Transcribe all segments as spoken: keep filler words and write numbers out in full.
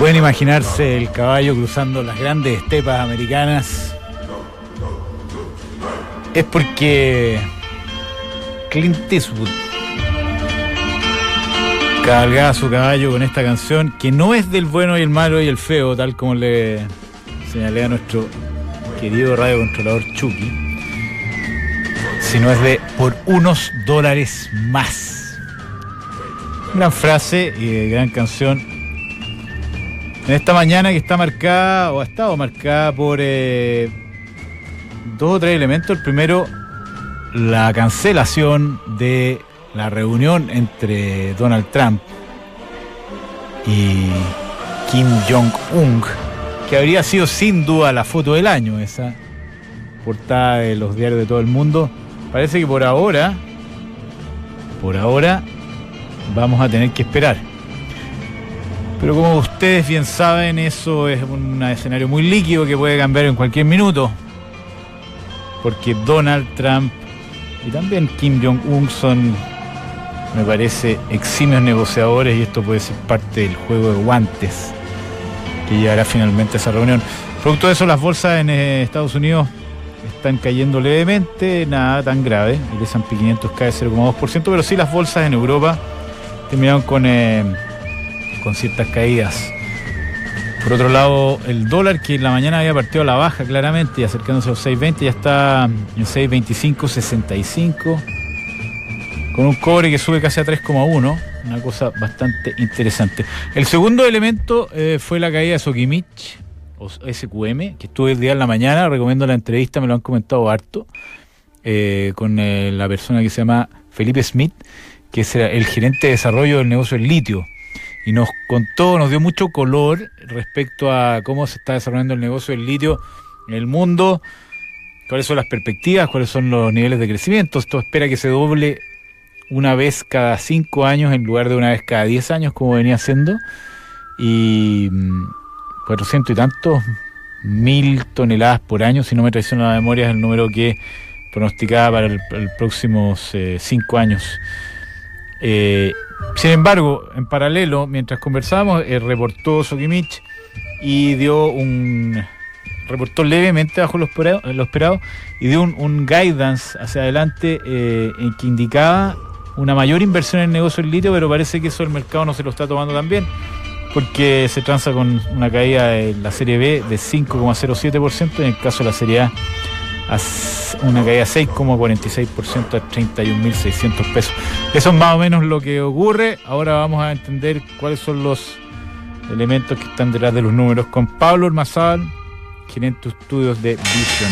pueden imaginarse el caballo cruzando las grandes estepas americanas, es porque Clint Eastwood cabalgaba su caballo con esta canción, que no es del bueno y el malo y el feo, tal como le señalé a nuestro querido radiocontrolador Chucky, sino es de por unos dólares más. Gran frase y gran canción en esta mañana que está marcada, o ha estado marcada por eh, dos o tres elementos. El primero, la cancelación de la reunión entre Donald Trump y Kim Jong-un, que habría sido sin duda la foto del año, esa portada de los diarios de todo el mundo. Parece que por ahora, por ahora, vamos a tener que esperar. Pero como ustedes bien saben, eso es un escenario muy líquido que puede cambiar en cualquier minuto, porque Donald Trump y también Kim Jong-un son, me parece, eximios negociadores, y esto puede ser parte del juego de guantes que llevará finalmente a esa reunión. Producto de eso, las bolsas en eh, Estados Unidos están cayendo levemente, nada tan grave. El ese and pe quinientos cae cero coma dos por ciento, pero sí las bolsas en Europa terminaron con, eh, con ciertas caídas. Por otro lado, el dólar, que en la mañana había partido a la baja claramente y acercándose a los seis veinte, ya está en seis veinticinco sesenta y cinco, con un cobre que sube casi a tres coma uno, una cosa bastante interesante. El segundo elemento eh, fue la caída de Sokimich, o ese cu eme, que estuve el día en la mañana, recomiendo la entrevista, me lo han comentado harto, eh, con eh, la persona que se llama Felipe Smith, que es el gerente de desarrollo del negocio del litio, y nos contó, nos dio mucho color respecto a cómo se está desarrollando el negocio del litio en el mundo, cuáles son las perspectivas, cuáles son los niveles de crecimiento. Esto espera que se doble una vez cada cinco años en lugar de una vez cada diez años como venía siendo, y cuatrocientos y tantos mil toneladas por año, si no me traiciona la memoria, es el número que pronosticaba para el, el próximos eh, cinco años. Eh, sin embargo, en paralelo, mientras conversábamos, eh, reportó Sokimich y dio un reportó levemente bajo lo esperado, lo esperado y dio un, un guidance hacia adelante eh, en que indicaba una mayor inversión en el negocio del litio, pero parece que eso el mercado no se lo está tomando tan bien, porque se transa con una caída de la serie B de cinco coma cero siete por ciento, en el caso de la serie A, a una caída de seis coma cuarenta y seis por ciento a treinta y un mil seiscientos pesos. Eso es más o menos lo que ocurre. Ahora vamos a entender cuáles son los elementos que están detrás de los números con Pablo Ormazábal, gerente de estudios de Vision.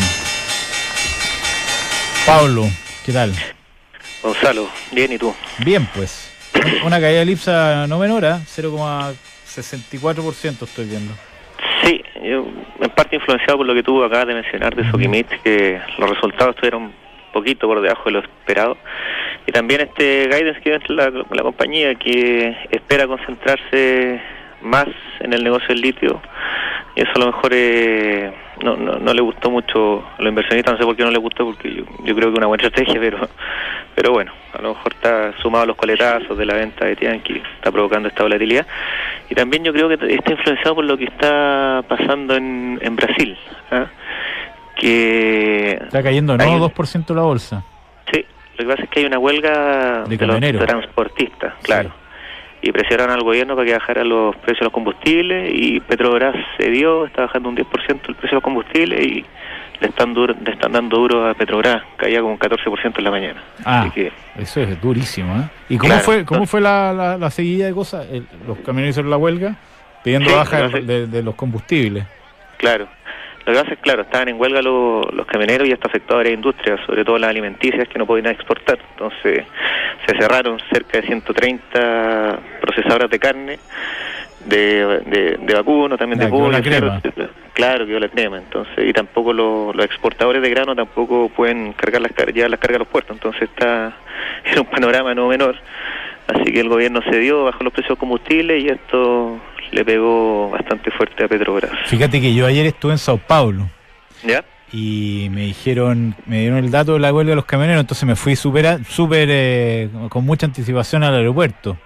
Pablo, ¿qué tal? Gonzalo, bien, ¿y tú? Bien, pues. Una caída de Lipsa no menor, ¿eh? cero coma sesenta y cuatro por ciento estoy viendo. Sí, yo, en parte influenciado por lo que tú acabas de mencionar de Sokimich, que los resultados estuvieron un poquito por debajo de lo esperado, y también este guidance que da la, la compañía, que espera concentrarse más en el negocio del litio, y eso a lo mejor eh, no, no, no le gustó mucho a los inversionistas. No sé por qué no le gustó, porque yo, yo creo que es una buena estrategia, pero pero bueno, a lo mejor está sumado a los coletazos de la venta de Tianqi, está provocando esta volatilidad. Y también yo creo que está influenciado por lo que está pasando en, en Brasil, ¿eh? Que está cayendo, ¿no? Hay dos por ciento la bolsa. Sí, lo que pasa es que hay una huelga de, de los transportistas, claro. Sí. Y presionaron al gobierno para que bajara los precios de los combustibles, y Petrobras cedió, está bajando un diez por ciento el precio de los combustibles, y le están duro, le están dando duro a Petrobras, caía como un catorce por ciento en la mañana. Ah, así que, eso es durísimo, ¿eh? ¿Y cómo claro, fue cómo no, fue la, la, la seguida de cosas? El, los camioneros hicieron la huelga pidiendo sí, baja de, de, de los combustibles. Claro. Lo que pasa es, claro, estaban en huelga los, los camioneros, y esto afectó a varias industrias, sobre todo las alimenticias, que no podían exportar. Entonces se cerraron cerca de ciento treinta procesadoras de carne, de, de, de vacuno, también la, de pollo, la crema. Claro, que la crema. Entonces, y tampoco los, los exportadores de grano tampoco pueden cargar las llevar las cargas a los puertos. Entonces está era un panorama no menor. Así que el gobierno cedió, bajó los precios de combustible, y esto le pegó bastante fuerte a Petrobras. Fíjate que yo ayer estuve en Sao Paulo. ¿Ya? Y me dijeron, me dieron el dato de la huelga de los camioneros, entonces me fui súper, súper eh, con mucha anticipación al aeropuerto.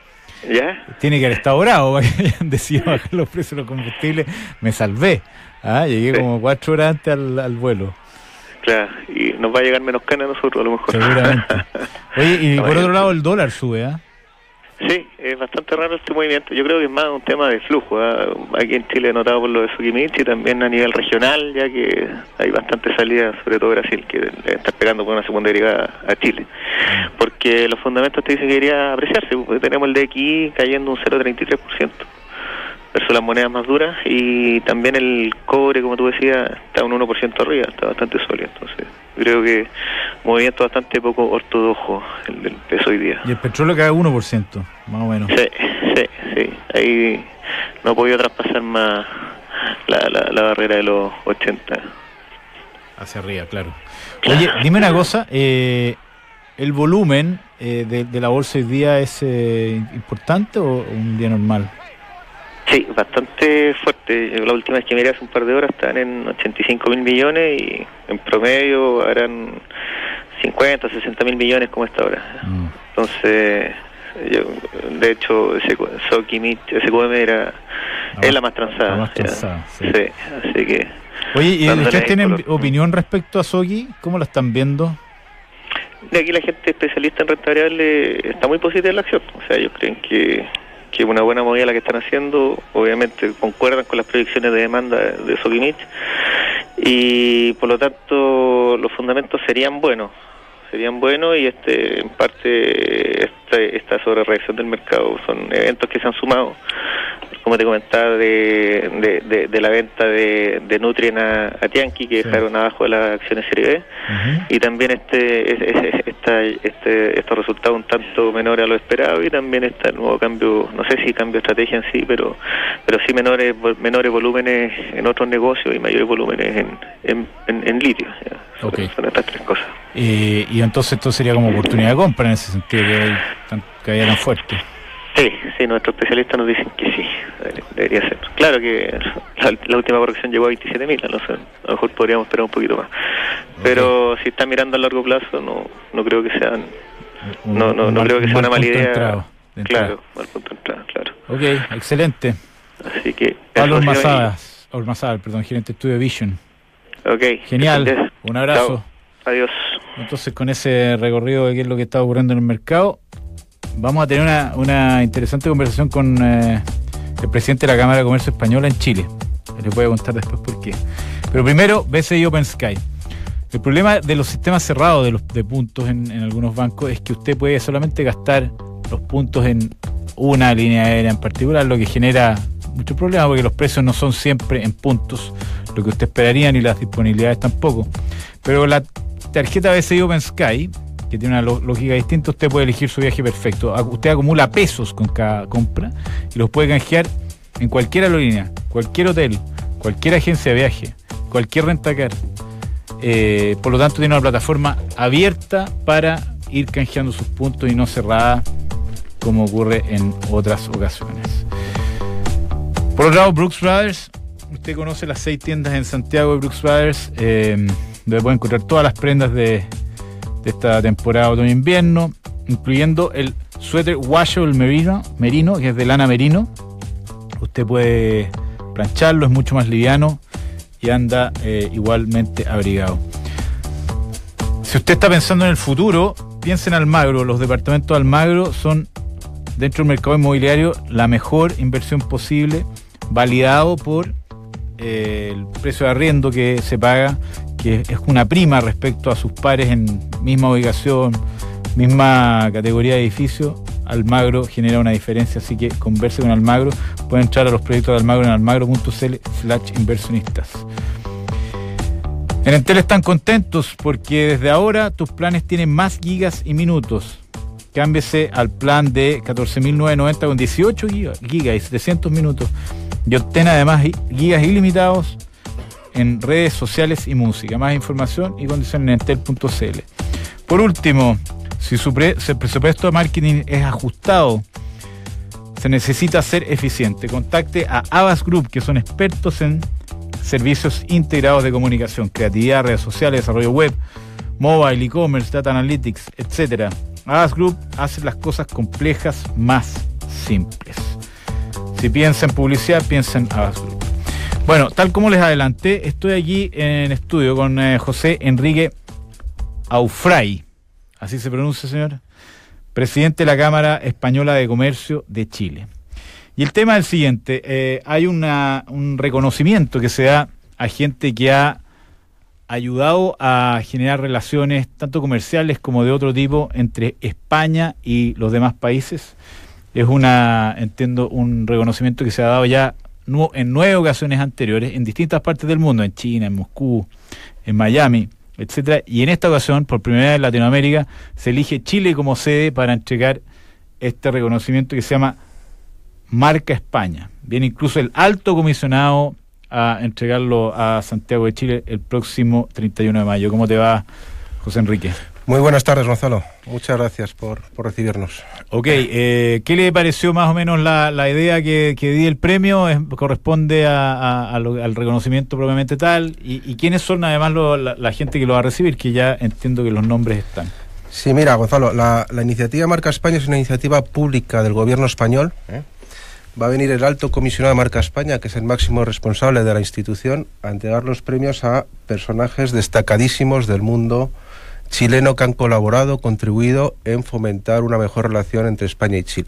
¿Ya? Tiene que haber estado bravo para que hayan decidido bajar los precios de los combustibles. Me salvé. Ah, llegué sí. como cuatro horas antes al, al vuelo. Claro, y nos va a llegar menos cana a nosotros a lo mejor. Seguramente. Oye, y no, por otro lado el dólar sube, ¿ah? ¿eh? Sí, es bastante raro este movimiento. Yo creo que es más un tema de flujo. ¿eh? Aquí en Chile he notado por lo de Sokimich y también a nivel regional, ya que hay bastante salida, sobre todo Brasil, que está pegando con una segunda derivada a Chile. Porque los fundamentos te dicen que debería apreciarse. Porque tenemos el D X I cayendo un cero coma treinta y tres por ciento versus las monedas más duras, y también el cobre, como tú decías, está un uno por ciento arriba, está bastante sólido. Entonces creo que un movimiento bastante poco ortodoxo el del peso hoy día. Y el petróleo cae uno por ciento, más o menos. Sí, sí, sí. Ahí no he podido traspasar más la, la, la barrera de los ochenta. Hacia arriba, claro. Oye, dime una cosa, eh, ¿el volumen eh, de, de la bolsa hoy día es eh, importante o un día normal? Sí, bastante fuerte. La última vez que miré hace un par de horas estaban en ochenta y cinco mil millones y en promedio harán cincuenta, sesenta mil millones como esta hora. Mm. Entonces, yo, de hecho, ese Sokimich, ese Q M era ah, es la más transada. La más transada, sí. sí. Así que. Oye, ¿y ustedes tienen color. opinión respecto a Soki? ¿Cómo la están viendo? De aquí la gente especialista en renta variable está muy positiva en la acción. O sea, ellos creen que que una buena movida la que están haciendo, obviamente concuerdan con las proyecciones de demanda de Sokimich y por lo tanto los fundamentos serían buenos, serían buenos y este en parte esta, esta sobrereacción del mercado son eventos que se han sumado, como te comentaba, de, de, de, de la venta de, de Nutrien a, a Tianqi, que sí. dejaron abajo de las acciones Serie B, uh-huh. y también este, este, esta, este estos resultados un tanto menores a lo esperado, y también está el nuevo cambio, no sé si cambio de estrategia en sí, pero pero sí menores menores volúmenes en otros negocios y mayores volúmenes en, en, en, en litio. Okay. Son estas tres cosas. Eh, y entonces esto sería como oportunidad de compra en ese sentido, que hay tan, que hay tan fuerte. Sí, sí, nuestros especialistas nos dicen que sí, debería ser. Claro que la, la última corrección llegó a veintisiete mil, no sé, a lo mejor podríamos esperar un poquito más. Okay. Pero si está mirando a largo plazo, no no creo que sean, un, no no, no creo que sea una mala idea. Entrado, claro, mal punto de entrada, claro. Ok, excelente. Así que... Pablo Ormazábal, Ormazábal, perdón, gerente de Estudio Vision. Ok. Genial, un abrazo. Chao. Adiós. Entonces, con ese recorrido de qué es lo que está ocurriendo en el mercado, vamos a tener una, una interesante conversación con eh, el presidente de la Cámara de Comercio Española en Chile. Les voy a contar después por qué. Pero primero, B C I Open Sky. El problema de los sistemas cerrados de los de puntos en, en algunos bancos es que usted puede solamente gastar los puntos en una línea aérea en particular, lo que genera muchos problemas porque los precios no son siempre en puntos, lo que usted esperaría, ni las disponibilidades tampoco. Pero la tarjeta B C I Open Sky, que tiene una lógica distinta, usted puede elegir su viaje perfecto. Usted acumula pesos con cada compra y los puede canjear en cualquier aerolínea, cualquier hotel, cualquier agencia de viaje, cualquier rentacar. Eh, por lo tanto, tiene una plataforma abierta para ir canjeando sus puntos y no cerrada como ocurre en otras ocasiones. Por otro lado, Brooks Brothers. Usted conoce las seis tiendas en Santiago de Brooks Brothers, eh, donde puede encontrar todas las prendas de de esta temporada otoño-invierno, incluyendo el suéter washable merino, merino, que es de lana merino. Usted puede plancharlo, es mucho más liviano y anda eh, igualmente abrigado. Si usted está pensando en el futuro, piense en Almagro. Los departamentos de Almagro son, dentro del mercado inmobiliario, la mejor inversión posible, validado por eh, el precio de arriendo que se paga, que es una prima respecto a sus pares en misma ubicación, misma categoría de edificio. Almagro genera una diferencia, así que converse con Almagro. Pueden entrar a los proyectos de Almagro en almagro punto cl slash inversionistas. En Entel están contentos porque desde ahora tus planes tienen más gigas y minutos. Cámbiese al plan de catorce mil novecientos noventa con dieciocho gigas y setecientos minutos y obtén además gigas ilimitados en redes sociales y música. Más información y condiciones en entel punto cl. Por último, si su pre- su presupuesto de marketing es ajustado, se necesita ser eficiente. Contacte a Avas Group, que son expertos en servicios integrados de comunicación, creatividad, redes sociales, desarrollo web, mobile, e-commerce, data analytics, etcétera. Avas Group hace las cosas complejas más simples. Si piensa en publicidad, piensa en Abasol. Bueno, tal como les adelanté, estoy aquí en estudio con eh, José Enrique Aufray, así se pronuncia, señor, presidente de la Cámara Española de Comercio de Chile. Y el tema es el siguiente, eh, hay una, un reconocimiento que se da a gente que ha ayudado a generar relaciones tanto comerciales como de otro tipo entre España y los demás países. Es una, entiendo, un reconocimiento que se ha dado ya nu- en nueve ocasiones anteriores en distintas partes del mundo, en China, en Moscú, en Miami, etcétera. Y en esta ocasión, por primera vez en Latinoamérica, se elige Chile como sede para entregar este reconocimiento que se llama Marca España. Viene incluso el alto comisionado a entregarlo a Santiago de Chile el próximo treinta y uno de mayo. ¿Cómo te va, José Enrique? Muy buenas tardes, Gonzalo. Muchas gracias por, por recibirnos. Ok, eh, ¿qué le pareció más o menos la, la idea que, que di el premio? Es, ¿Corresponde a, a, a lo, al reconocimiento propiamente tal? ¿Y, y quiénes son además lo, la, la gente que lo va a recibir? Que ya entiendo que los nombres están. Sí, mira, Gonzalo, la, la iniciativa Marca España es una iniciativa pública del gobierno español, ¿eh? Va a venir el alto comisionado de Marca España, que es el máximo responsable de la institución, a entregar los premios a personajes destacadísimos del mundo chileno que han colaborado, contribuido en fomentar una mejor relación entre España y Chile.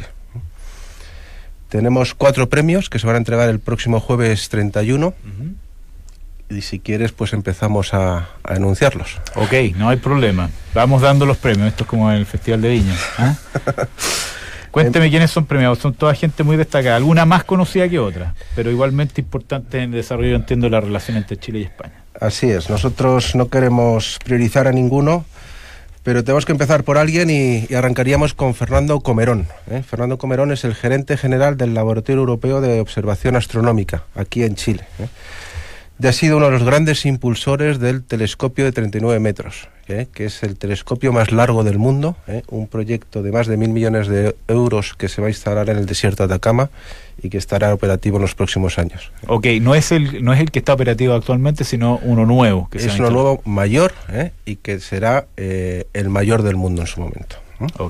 Tenemos cuatro premios que se van a entregar el próximo jueves treinta y uno. Uh-huh. Y si quieres, pues empezamos a, a anunciarlos. Ok, no hay problema. Vamos dando los premios. Esto es como el Festival de Viña. ¿eh? Cuénteme quiénes son premiados. Son toda gente muy destacada, alguna más conocida que otra, pero igualmente importante en el desarrollo, entiendo, de la relación entre Chile y España. Así es, nosotros no queremos priorizar a ninguno, pero tenemos que empezar por alguien y, y arrancaríamos con Fernando Comerón. ¿eh? Fernando Comerón es el gerente general del Laboratorio Europeo de Observación Astronómica, aquí en Chile. ¿eh? Ya ha sido uno de los grandes impulsores del telescopio de treinta y nueve metros, ¿eh? que es el telescopio más largo del mundo, ¿eh? un proyecto de más de mil millones de euros que se va a instalar en el desierto de Atacama y que estará operativo en los próximos años. Ok, no es el no es el que está operativo actualmente, sino uno nuevo. Que es uno nuevo mayor ¿eh? y que será eh, el mayor del mundo en su momento. ¿eh? Ok.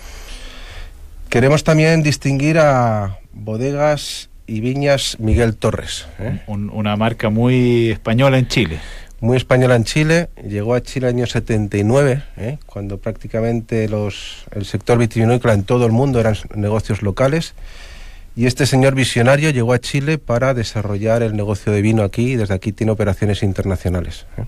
Queremos también distinguir a Bodegas y Viñas Miguel Torres. ¿eh? Un, una marca muy española en Chile. Muy española en Chile. Llegó a Chile en el año setenta y nueve, ¿eh? cuando prácticamente los el sector vitivinícola en todo el mundo eran negocios locales. Y este señor visionario llegó a Chile para desarrollar el negocio de vino aquí y desde aquí tiene operaciones internacionales. ¿eh?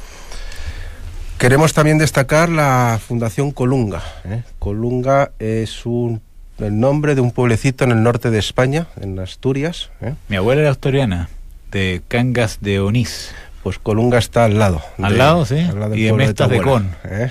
Queremos también destacar la Fundación Colunga. ¿eh? Colunga es un el nombre de un pueblecito en el norte de España, en Asturias. ¿eh? Mi abuela era asturiana, de Cangas de Onís. Pues Colunga está al lado. ¿Al de, lado, sí? Al lado y de Mestas de, de Con. ¿eh?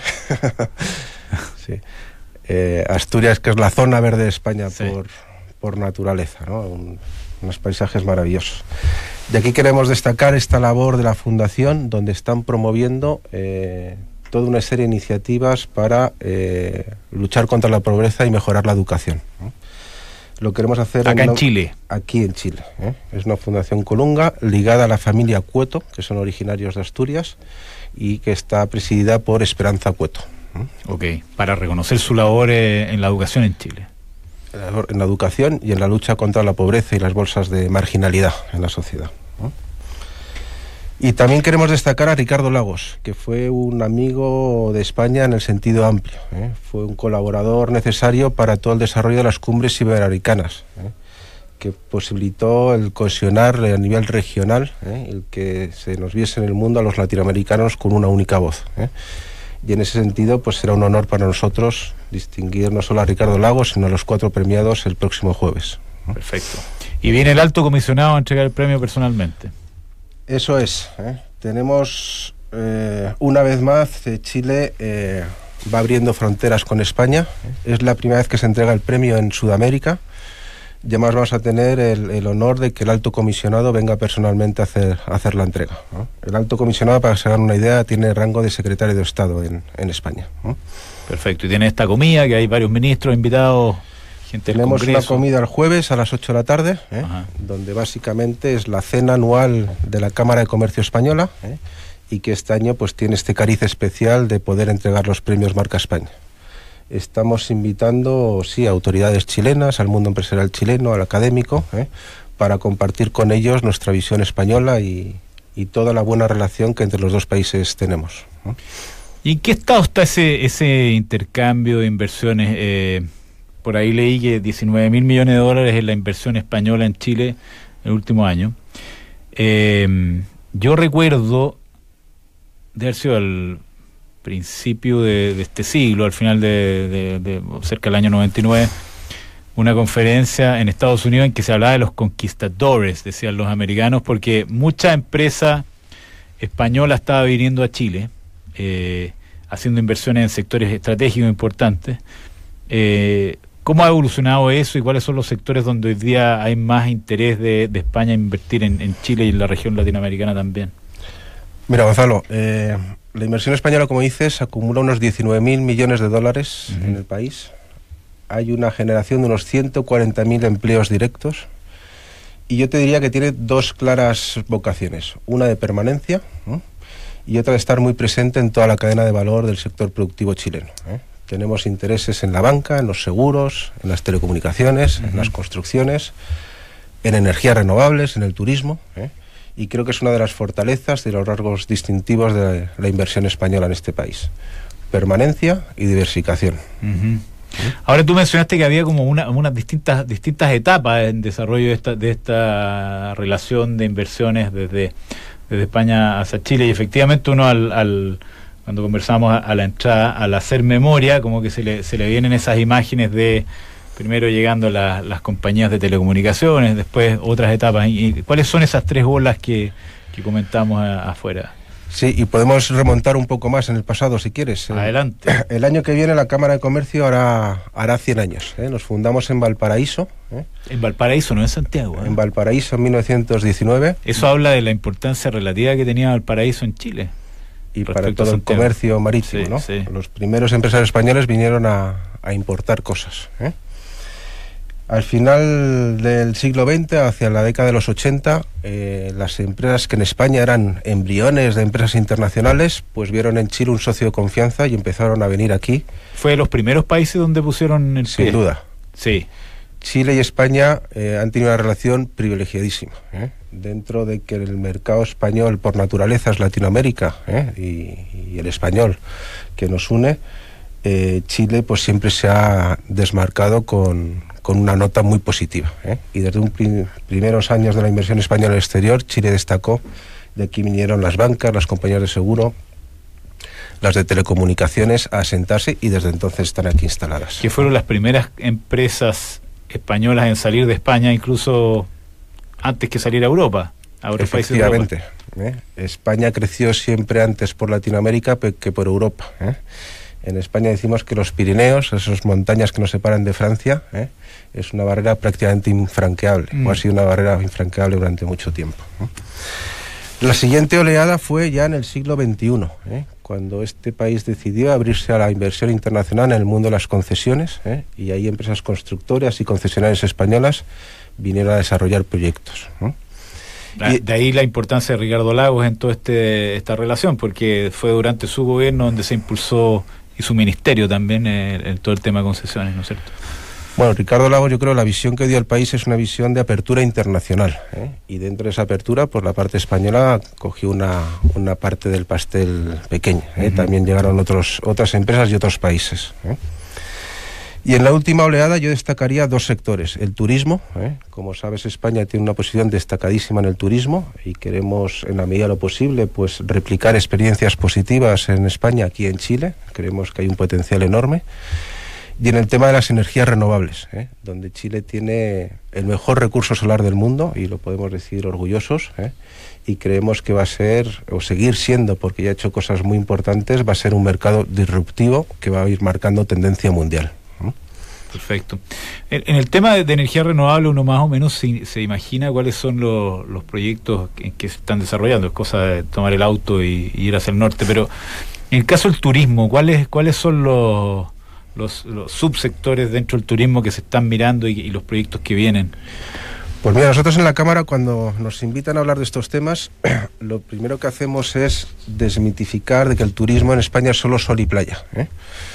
sí. Eh, Asturias, que es la zona verde de España sí. por, por naturaleza, ¿no? Un, unos paisajes maravillosos. Y aquí queremos destacar esta labor de la Fundación, donde están promoviendo Eh, toda una serie de iniciativas para eh, luchar contra la pobreza y mejorar la educación. ¿eh? Lo queremos hacer acá en, en Chile. Aquí en Chile. ¿eh? Es una fundación Colunga ligada a la familia Cueto, que son originarios de Asturias, y que está presidida por Esperanza Cueto. ¿eh? Ok, para reconocer su labor eh, en la educación en Chile. En la educación y en la lucha contra la pobreza y las bolsas de marginalidad en la sociedad. ¿eh? Y también queremos destacar a Ricardo Lagos, que fue un amigo de España en el sentido amplio. ¿eh? Fue un colaborador necesario para todo el desarrollo de las cumbres iberoamericanas, ¿eh? que posibilitó el cohesionar a nivel regional, ¿eh? el que se nos viese en el mundo a los latinoamericanos con una única voz. ¿eh? Y en ese sentido, pues será un honor para nosotros distinguir no solo a Ricardo Lagos, sino a los cuatro premiados el próximo jueves. ¿eh? Perfecto. Y viene el alto comisionado a entregar el premio personalmente. Eso es. ¿eh? Tenemos, eh, una vez más, eh, Chile eh, va abriendo fronteras con España. ¿eh? Es la primera vez que se entrega el premio en Sudamérica. Y además vamos a tener el, el honor de que el alto comisionado venga personalmente a hacer, a hacer la entrega. ¿no? El alto comisionado, para que se hagan una idea, tiene rango de secretario de Estado en, en España. ¿no? Perfecto. Y tiene esta comida, que hay varios ministros invitados. Gente Tenemos una comida el jueves a las ocho de la tarde, ¿eh? donde básicamente es la cena anual de la Cámara de Comercio Española, ¿eh? y que este año pues tiene este cariz especial de poder entregar los premios Marca España. estamos invitando, sí, a autoridades chilenas, al mundo empresarial chileno, al académico, ¿eh? para compartir con ellos nuestra visión española y, y toda la buena relación que entre los dos países tenemos, ¿no? ¿Y en qué estado está ese, ese intercambio de inversiones? Eh, por ahí leí que diecinueve mil millones de dólares es la inversión española en Chile en el último año. Eh, yo recuerdo de haber sido al principio de, de este siglo, al final de, de, de cerca del año noventa y nueve, una conferencia en Estados Unidos en que se hablaba de los conquistadores, decían los americanos, porque mucha empresa española estaba viniendo a Chile, eh, haciendo inversiones en sectores estratégicos importantes. Eh, ¿Cómo ha evolucionado eso y cuáles son los sectores donde hoy día hay más interés de, de España en invertir en, en Chile y en la región latinoamericana también? Mira, Gonzalo, eh, la inversión española, como dices, acumula unos diecinueve mil millones de dólares uh-huh. en el país. Hay una generación de unos ciento cuarenta mil empleos directos y yo te diría que tiene dos claras vocaciones, una de permanencia, ¿no? y otra de estar muy presente en toda la cadena de valor del sector productivo chileno, ¿eh? Tenemos intereses en la banca, en los seguros, en las telecomunicaciones, uh-huh. en las construcciones, en energías renovables, en el turismo, ¿eh? y creo que es una de las fortalezas de los rasgos distintivos de la inversión española en este país. Permanencia y diversificación. Uh-huh. Ahora tú mencionaste que había como una, unas distintas distintas etapas en desarrollo de esta, de esta relación de inversiones desde, desde España hacia Chile, y efectivamente uno al, al cuando conversamos a, a la entrada, al hacer memoria, como que se le, se le vienen esas imágenes de primero llegando la, las compañías de telecomunicaciones, después otras etapas. ¿Y cuáles son esas tres olas que, que comentamos a, afuera? Sí, y podemos remontar un poco más en el pasado, si quieres. Adelante. El, el año que viene la Cámara de Comercio hará, hará cien años. ¿eh? Nos fundamos en Valparaíso. ¿eh? En Valparaíso, no en Santiago. ¿eh? En Valparaíso, en mil novecientos diecinueve. Eso habla de la importancia relativa que tenía Valparaíso en Chile. Y para todo el comercio marítimo, sí, ¿no? Sí. Los primeros empresarios españoles vinieron a, a importar cosas, ¿eh? Al final del siglo veinte, hacia la década de los ochenta, eh, las empresas que en España eran embriones de empresas internacionales, pues vieron en Chile un socio de confianza y empezaron a venir aquí. ¿Fue de los primeros países donde pusieron el pie? Sin duda. Sí. Chile y España eh, han tenido una relación privilegiadísima, ¿eh? Dentro de que el mercado español por naturaleza es Latinoamérica, ¿eh? y, y el español que nos une, eh, Chile pues siempre se ha desmarcado con, con una nota muy positiva, ¿eh? Y desde los prim primeros años de la inversión española en el exterior, Chile destacó. De aquí vinieron las bancas, las compañías de seguro, las de telecomunicaciones a asentarse, y desde entonces están aquí instaladas. Que fueron las primeras empresas españolas en salir de España, incluso antes que salir a Europa, a otros países de Europa. Efectivamente, ¿eh? España creció siempre antes por Latinoamérica que por Europa, ¿eh? En España decimos que los Pirineos, esas montañas que nos separan de Francia, ¿eh? es una barrera prácticamente infranqueable, mm. o ha sido una barrera infranqueable durante mucho tiempo, ¿eh? La siguiente oleada fue ya en el siglo veintiuno, ¿eh? cuando este país decidió abrirse a la inversión internacional en el mundo de las concesiones, ¿eh? y ahí empresas constructoras y concesionarias españolas vinieron a desarrollar proyectos, ¿no? Y de ahí la importancia de Ricardo Lagos en toda este, esta relación, porque fue durante su gobierno donde se impulsó, y su ministerio también, en, en todo el tema de concesiones, ¿no es cierto? Bueno, Ricardo Lagos, yo creo la visión que dio al país es una visión de apertura internacional, ¿eh? y dentro de esa apertura, pues la parte española cogió una, una parte del pastel pequeña, ¿eh? Uh-huh. También llegaron otros, otras empresas y otros países, ¿eh? Y en la última oleada yo destacaría dos sectores. El turismo, ¿eh? Como sabes, España tiene una posición destacadísima en el turismo y queremos, en la medida de lo posible, pues replicar experiencias positivas en España, aquí en Chile. Creemos que hay un potencial enorme. Y en el tema de las energías renovables, ¿eh? donde Chile tiene el mejor recurso solar del mundo, y lo podemos decir orgullosos, ¿eh? y creemos que va a ser, o seguir siendo, porque ya ha hecho cosas muy importantes, va a ser un mercado disruptivo que va a ir marcando tendencia mundial. Perfecto. En, en el tema de, de energía renovable, uno más o menos se, se imagina cuáles son los, los proyectos que, que se están desarrollando. Es cosa de tomar el auto y, y ir hacia el norte, pero en el caso del turismo, ¿cuáles, cuáles son los, los, los subsectores dentro del turismo que se están mirando y, y los proyectos que vienen? Pues mira, nosotros en la Cámara, cuando nos invitan a hablar de estos temas, lo primero que hacemos es desmitificar de que el turismo en España es solo sol y playa, ¿eh?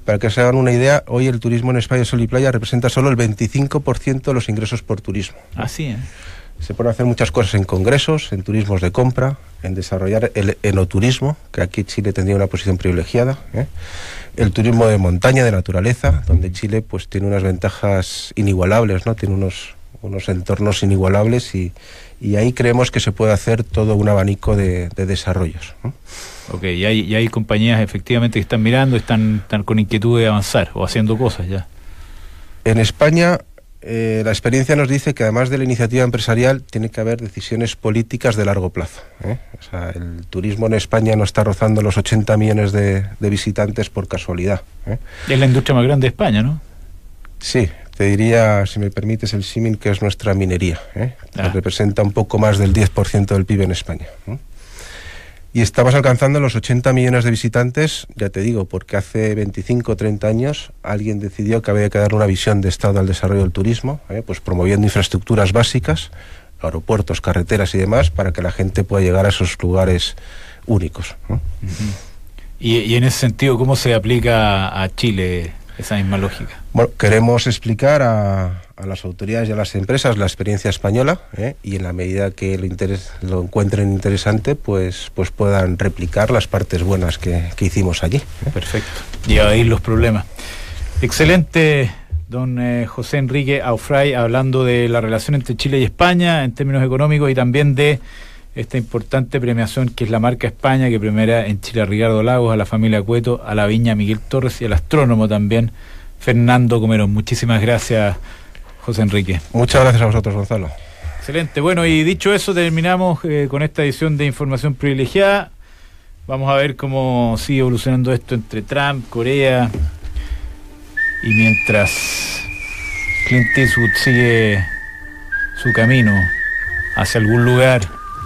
Para que se hagan una idea, hoy el turismo en España, sol y playa, representa solo el veinticinco por ciento de los ingresos por turismo. Así es. Se pueden hacer muchas cosas en congresos, en turismos de compra, en desarrollar el enoturismo, que aquí Chile tendría una posición privilegiada, ¿eh? El turismo de montaña, de naturaleza, donde Chile pues tiene unas ventajas inigualables, ¿no? Tiene unos, unos entornos inigualables y, y ahí creemos que se puede hacer todo un abanico de, de desarrollos, ¿no? Ok, y hay, y hay compañías efectivamente que están mirando, están, están con inquietud de avanzar o haciendo cosas ya. En España, eh, la experiencia nos dice que además de la iniciativa empresarial, tiene que haber decisiones políticas de largo plazo, ¿eh? O sea, el turismo en España no está rozando los ochenta millones de, de visitantes por casualidad, ¿eh? Es la industria más grande de España, ¿no? Sí, te diría, si me permites el símil, que es nuestra minería, ¿eh? Ah. Que representa un poco más del diez por ciento del P I B en España, ¿eh? Y estamos alcanzando los ochenta millones de visitantes, ya te digo, porque hace veinticinco o treinta años alguien decidió que había que dar una visión de Estado al desarrollo del turismo, ¿eh? Pues promoviendo infraestructuras básicas, aeropuertos, carreteras y demás, para que la gente pueda llegar a esos lugares únicos, ¿no? Uh-huh. y, y en ese sentido, ¿cómo se aplica a Chile esa misma lógica? Bueno, queremos explicar a, a las autoridades y a las empresas la experiencia española, ¿eh? Y en la medida que lo, interes, lo encuentren interesante, pues, pues puedan replicar las partes buenas que, que hicimos allí, ¿eh? Perfecto. Y ahí los problemas. Excelente, don eh, José Enrique Aufray, hablando de la relación entre Chile y España en términos económicos y también de esta importante premiación que es la marca España, que premiará en Chile a Ricardo Lagos, a la familia Cueto, a la viña Miguel Torres y al astrónomo también Fernando Comerón. Muchísimas gracias, José Enrique. Muchas gracias a vosotros, Gonzalo. Excelente. Bueno, y dicho eso, terminamos eh, con esta edición de Información Privilegiada. Vamos a ver cómo sigue evolucionando esto entre Trump, Corea, y mientras Clint Eastwood sigue su camino hacia algún lugar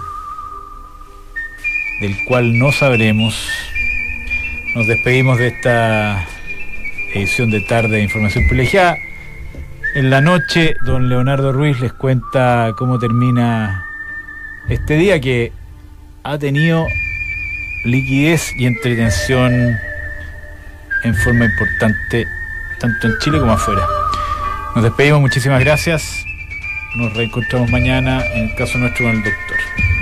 del cual no sabremos, nos despedimos de esta edición de tarde de Información Privilegiada. En la noche, don Leonardo Ruiz les cuenta cómo termina este día que ha tenido liquidez y entretención en forma importante, tanto en Chile como afuera. Nos despedimos, muchísimas gracias. Nos reencontramos mañana, en el caso nuestro, con el doctor.